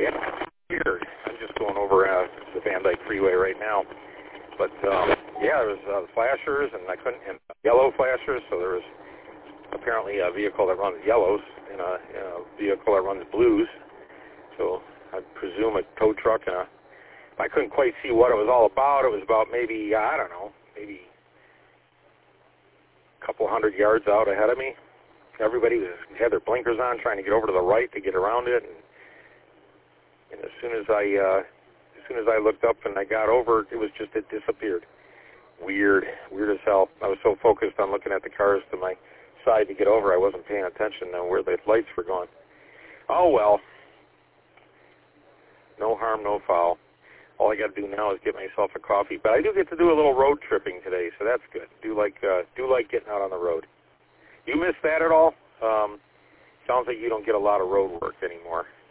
Yeah, weird. I'm just going over the Van Dyke Freeway right now. But, yeah, there was flashers, and I couldn't, and yellow flashers, so there was apparently a vehicle that runs yellows and a vehicle that runs blues. So I presume a tow truck and I couldn't quite see what it was all about. It was about maybe, I don't know, maybe a couple 100 yards out ahead of me. Everybody had their blinkers on, trying to get over to the right to get around it. And as soon as I looked up and I got over, it disappeared. Weird as hell. I was so focused on looking at the cars to my side to get over, I wasn't paying attention to where the lights were going. Oh well. No harm, no foul. All I got to do now is get myself a coffee. But I do get to do a little road tripping today, so that's good. Do like getting out on the road. You miss that at all? Sounds like you don't get a lot of road work anymore.